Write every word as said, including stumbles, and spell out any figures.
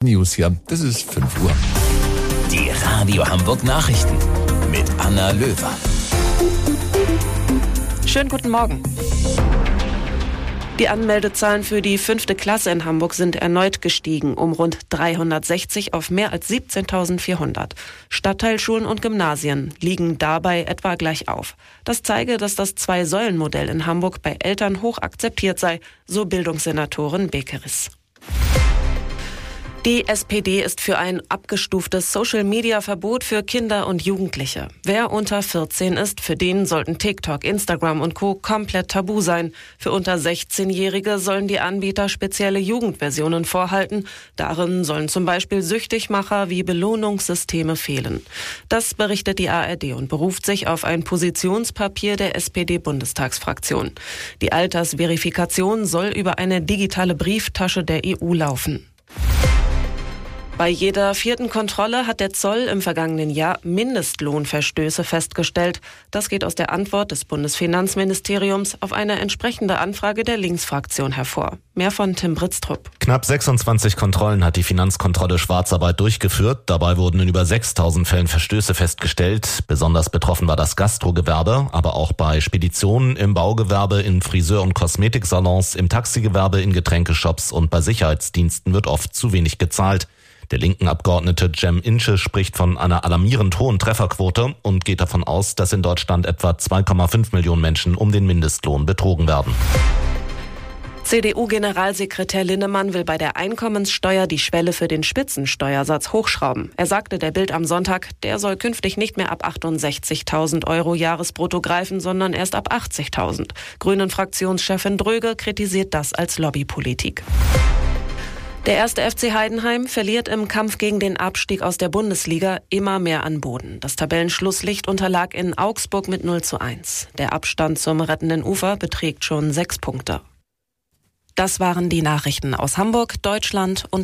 News hier. Das ist fünf Uhr. Die Radio Hamburg Nachrichten mit Anna Löwer. Schönen guten Morgen. Die Anmeldezahlen für die fünfte Klasse in Hamburg sind erneut gestiegen, um rund dreihundertsechzig auf mehr als siebzehntausendvierhundert. Stadtteilschulen und Gymnasien liegen dabei etwa gleich auf. Das zeige, dass das Zwei-Säulen-Modell in Hamburg bei Eltern hoch akzeptiert sei, so Bildungssenatorin Bekeris. Die S P D ist für ein abgestuftes Social-Media-Verbot für Kinder und Jugendliche. Wer unter vierzehn ist, für den sollten TikTok, Instagram und Co. komplett tabu sein. Für unter sechzehnjährige sollen die Anbieter spezielle Jugendversionen vorhalten. Darin sollen zum Beispiel Süchtigmacher wie Belohnungssysteme fehlen. Das berichtet die A R D und beruft sich auf ein Positionspapier der S P D-Bundestagsfraktion. Die Altersverifikation soll über eine digitale Brieftasche der E U laufen. Bei jeder vierten Kontrolle hat der Zoll im vergangenen Jahr Mindestlohnverstöße festgestellt. Das geht aus der Antwort des Bundesfinanzministeriums auf eine entsprechende Anfrage der Linksfraktion hervor. Mehr von Tim Britztrup. Knapp sechsundzwanzig Kontrollen hat die Finanzkontrolle Schwarzarbeit durchgeführt. Dabei wurden in über sechstausend Fällen Verstöße festgestellt. Besonders betroffen war das Gastrogewerbe, aber auch bei Speditionen, im Baugewerbe, in Friseur- und Kosmetiksalons, im Taxigewerbe, in Getränkeshops und bei Sicherheitsdiensten wird oft zu wenig gezahlt. Der linken Abgeordnete Cem Ince spricht von einer alarmierend hohen Trefferquote und geht davon aus, dass in Deutschland etwa zwei Komma fünf Millionen Menschen um den Mindestlohn betrogen werden. C D U-Generalsekretär Linnemann will bei der Einkommenssteuer die Schwelle für den Spitzensteuersatz hochschrauben. Er sagte der Bild am Sonntag, der soll künftig nicht mehr ab achtundsechzigtausend Euro Jahresbrutto greifen, sondern erst ab achtzigtausend. Grünen-Fraktionschefin Dröge kritisiert das als Lobbypolitik. Der erste F C Heidenheim verliert im Kampf gegen den Abstieg aus der Bundesliga immer mehr an Boden. Das Tabellenschlusslicht unterlag in Augsburg mit null zu eins. Der Abstand zum rettenden Ufer beträgt schon sechs Punkte. Das waren die Nachrichten aus Hamburg, Deutschland und